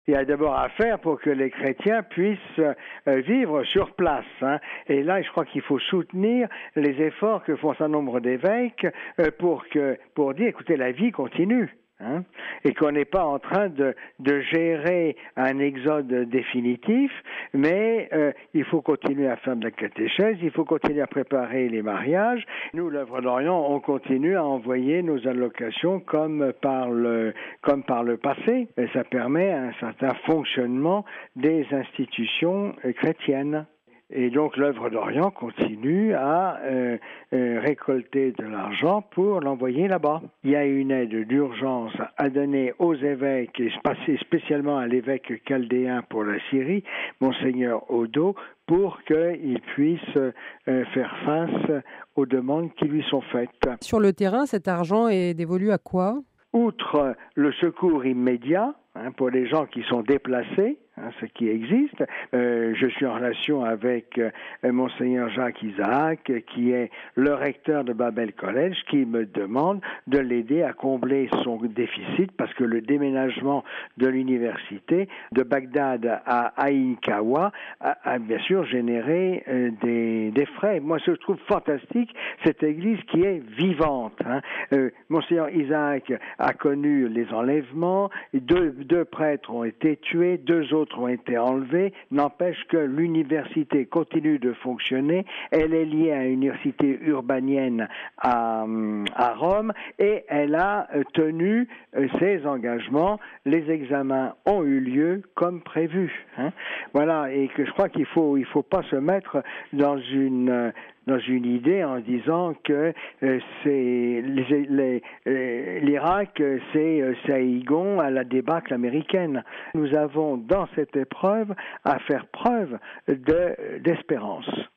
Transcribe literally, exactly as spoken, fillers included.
il y a d'abord à faire pour que les chrétiens puissent euh, vivre sur place. Hein. Et là, je crois qu'il faut soutenir les efforts que font un nombre d'évêques euh, pour que, pour dire, écoutez, la vie continue. Hein, et qu'on n'est pas en train de, de gérer un exode définitif, mais euh, il faut continuer à faire de la catéchèse, il faut continuer à préparer les mariages. Nous, l'Œuvre d'Orient, on continue à envoyer nos allocations comme par le, comme par le passé, et ça permet un certain fonctionnement des institutions chrétiennes. Et donc l'Œuvre d'Orient continue à euh, euh, récolter de l'argent pour l'envoyer là-bas. Il y a une aide d'urgence à donner aux évêques, et spécialement à l'évêque chaldéen pour la Syrie, Monseigneur Odo, pour qu'il puisse euh, faire face aux demandes qui lui sont faites. Sur le terrain, cet argent est dévolu à quoi ? Outre le secours immédiat, hein, pour les gens qui sont déplacés, hein, ce qui existe. Euh, je suis en relation avec euh, Monseigneur Jacques Isaac, qui est le recteur de Babel College, qui me demande de l'aider à combler son déficit, parce que le déménagement de l'université de Bagdad à Ain Kawa a, a bien sûr généré euh, des, des frais. Moi, ce que je trouve fantastique, cette église qui est vivante. Hein. Euh, Monseigneur Isaac a connu les enlèvements, deux, deux prêtres ont été tués, deux autres ont été enlevés, n'empêche que l'université continue de fonctionner, elle est liée à une université urbanienne à, à Rome, et elle a tenu ses engagements, les examens ont eu lieu comme prévu. Hein. Voilà, et que je crois qu'il faut, il faut pas se mettre dans une... dans une idée en disant que euh, c'est les, les, euh, l'Irak, c'est euh, Saïgon à la débâcle américaine. Nous avons dans cette épreuve à faire preuve de, d'espérance.